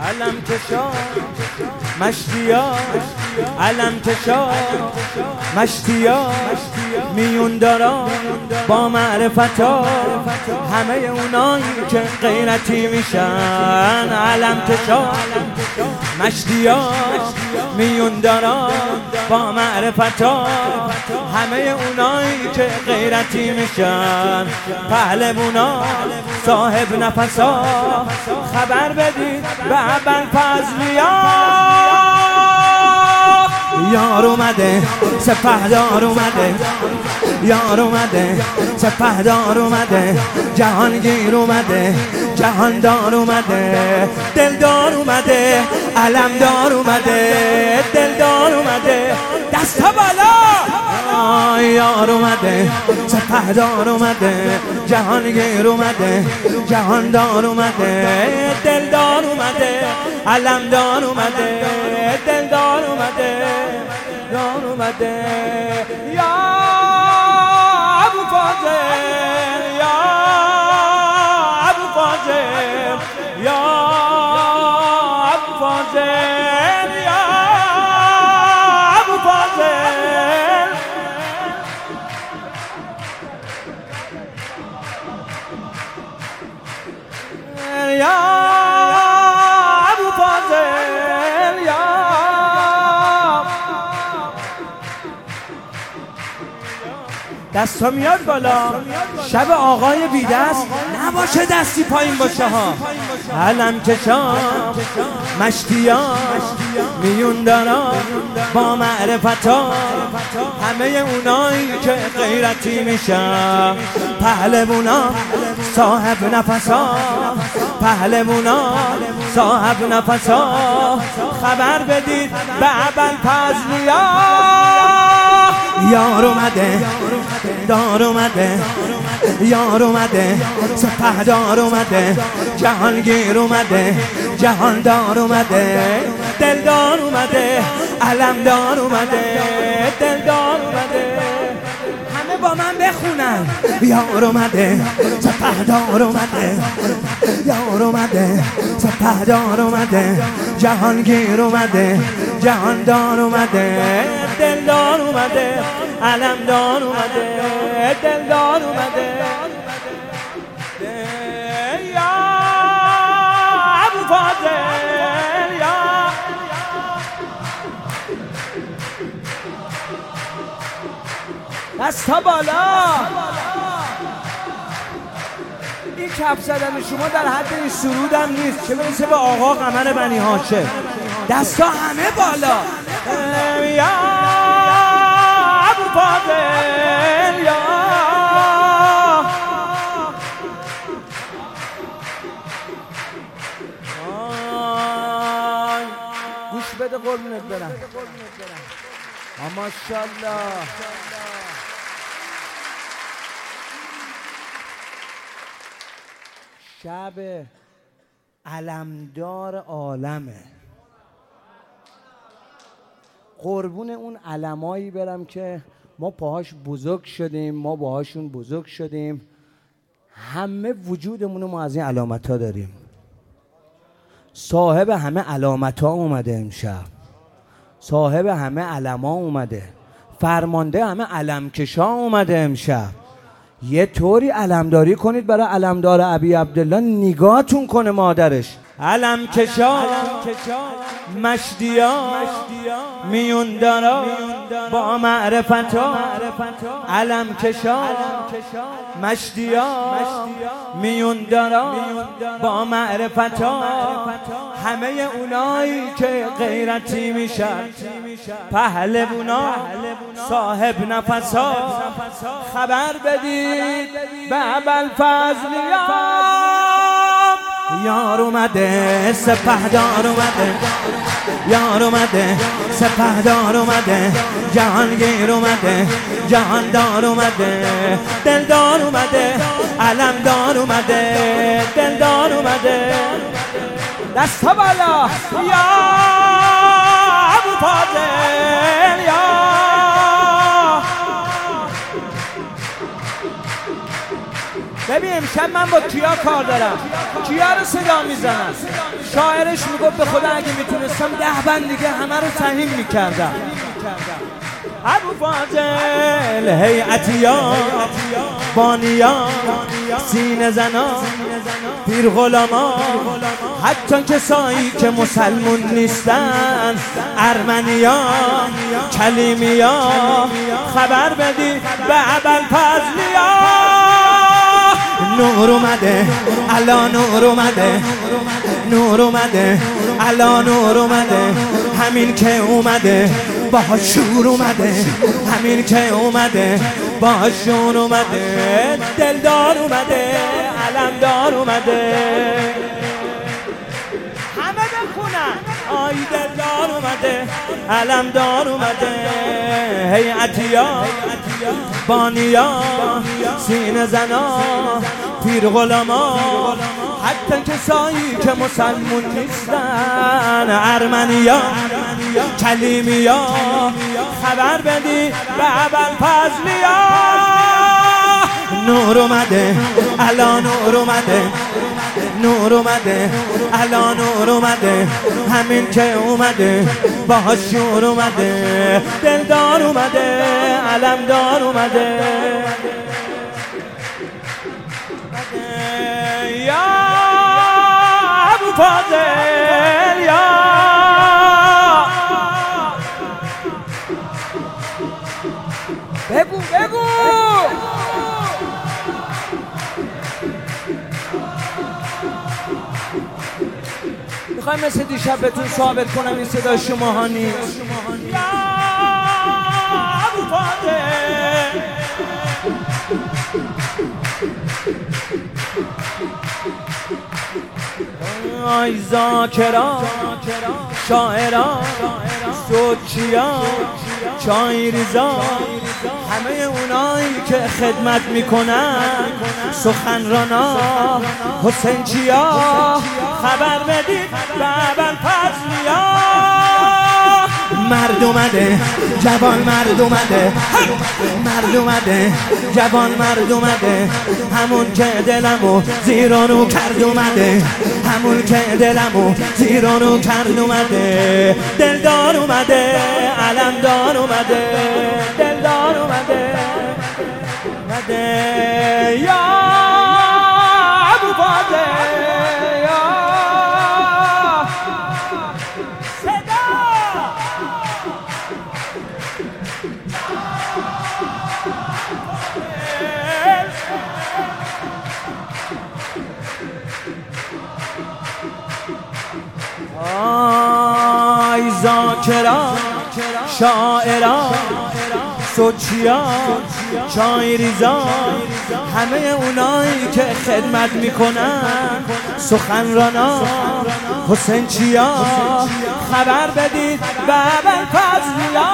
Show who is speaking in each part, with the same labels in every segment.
Speaker 1: علم کشا مشتیا، علم کشا مشتیا، میون دارا با معرفتا همه اونایی که غیرتی میشن. علم کشا مشتیا، میون دارا با معرفتا همه اونایی که غیرتی میشن. پهلوونا صاحب نفسا خبر بدید به ابوالفضلیا. یار اومده سپهدار اومده، یار اومده سپهدار اومده، جهانگیر اومده جهاندار اومده، دلدار اومده علمدار اومده، دلدار اومده دستا بالا. یار اومده سپهدار اومده، جهانگیر اومده جهاندار اومده، دلدار اومده علمدار اومده، دلدار اومده دار اومده. یا ابوالفضل، یا ابوالفضل، یا ابوالفضل، یا ابوالفضل. یا ابوالفضل، یا دستا میاد بالا. شب آقای بیدست نباشه دستی پایین باشه ها. علم کشا مشتیا، میون دارا با معرفتا همه اونایی که غیرتی میشن. پهلوونا صاحب نفسا، پهلوونا صاحب نفسا خبر بدید به ابوالفضلیا. یار اومده دار اومده، یار اومده سپهدار اومده، جهانگیر اومده جهاندار اومده، دلدار اومده علمدار اومده، دلدار اومده. همه با من بخونن. یار اومده سپهدار اومده، یار اومده سپهدار اومده، جهانگیر اومده جهاندار اومده، دلدار اومده علمدار اومده، دلدار اومده. یا ابوالفضل، یا دستا بالا. این کف زدن شما در حد این سرودم نیست چه برسه به آقا قمر بنی هاشم. دستا همه بالا. یا ابوالفضل، یا گوش بده قربونت برم. ماشاءالله. شب علمدار عالمه. قربون اون علمایی برم که ما پاهاش بزرگ شدیم، ما باهاشون بزرگ شدیم. همه وجودمونو ما از این علامت ها داریم. صاحب همه علامت ها اومده امشب، صاحب همه علم ها اومده، فرمانده همه علمکشا اومده امشب. یه طوری علمداری کنید برای علمدار ابی عبدالله نگاهتون کنه مادرش. علم کشا مشتیا، میون دارا با معرفتا. علم کشا مشتیا، میون دارا با معرفتا همه اونایی که غیرتی میشن. پهلوونا صاحب نفسا خبر بدید به ابوالفضلیا. یار اومده سپهدار اومده، یار اومده سپهدار اومده، جهانگیر اومده جهاندار اومده، دلدار اومده علمدار اومده، دلدار اومده. دستا بالا. یا ابوالفضل، یا ببین امشب من با کیا کار دارم، کیا رو صدا میزنم. شاعرش میگفت به خدا اگه میتونستم 10 بند دیگه همه رو تهیین میکردم. ابوالفاضل هیئتیان بانیان سینه زنان پیر غلامان، حتی کسایی که مسلمون نیستن، ارمنیان کلیمیان، خبر بدی به ابوالفضلیا. نور اومده الا نور اومده، نور اومده الا نور اومده، همین که اومده با شور اومده، همین که اومده با شور اومده، دلدار اومده علمدار اومده. همه بخونن آی دلدار اومده علمدار اومده. هیئتیان بانیان سینه زنان پیر غلامان، حتی کسایی که مسلمون نیستن، ارمنیان کلیمیان، خبر بدی به ابوالفضلیا. نور اومده الا نور اومده، نور اومده الا نور اومده، همین که اومده با شور اومده، دلدار اومده علمدار اومده. یا ابوالفاضل یا بگو بگو. میخوایم مثل دیشب بهتون ثابت کنم این صدا شماها نیست. یا ابوالفاضل آی ذاکران شاعران سوچیان چایریزان، همه اونایی که خدمت میکنن، سخنرانا حسین چیا، خبر بدید به ابوالفضلیا. مرد اومده جوان مرد اومده، مرد اومده جوان مرد اومده، همون که دلمو زیر و رو کرد اومده، همون که دلمو زیر و رو کرد اومده، دلدار اومده علمدار اومده، دلدار اومده اومده. یا ابوالفاضل یا صدا آی ذاکران شاعران سوچیان چایریزان، همه اونایی که خدمت میکنن، سخنرانا حسین چیا، خبر بدید به ابوالفضلیا.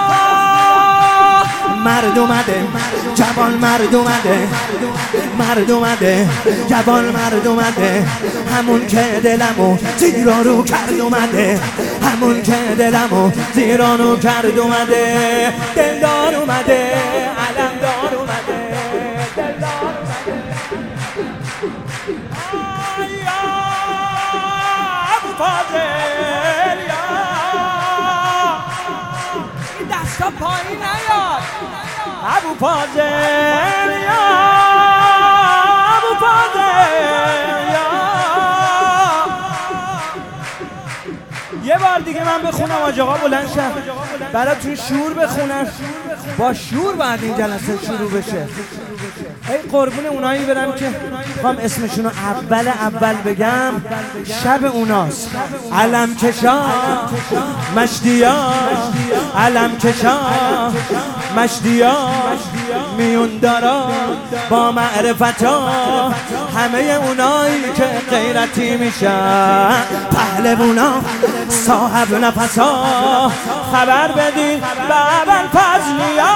Speaker 1: مرد اومده جوان مرد اومده، مرد اومده جوان مرد اومده، همون که دلمو زیر و رو کرد اومده، همون که دلمو زیر و رو کرد اومده، دلدار اومده علمدار اومده، دلدار اومده. یا ابوالفاضل یا این دستا پایین نیاد. ابوالفاضل یا ابوالفاضل یا یه بار دیگه من بخونم آج آقا بلند شد براتون شور بخونم. با شور باید این جلسه شروع بشه. ای قربون اونایی برم که میخوام اسمشون رو اول بگم، شب اوناست. علم کشا مشدیا، علم کشا مشدیا، میون دارا با معرفتا، همه اونایی که غیرتی میشن، پهلوونا صاحب نفسا، خبر بدید به ابوالفضلیا.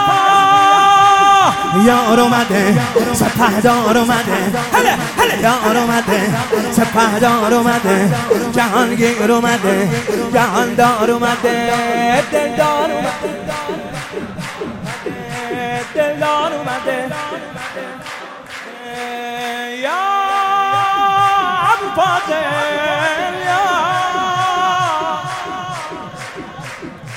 Speaker 1: یار اومده سپهدار اومده، هله هله یار اومده سپهدار اومده، جهانگیر اومده جهاندار اومده، دلدار اومده دلدار اومده، یا ابو فاضل یا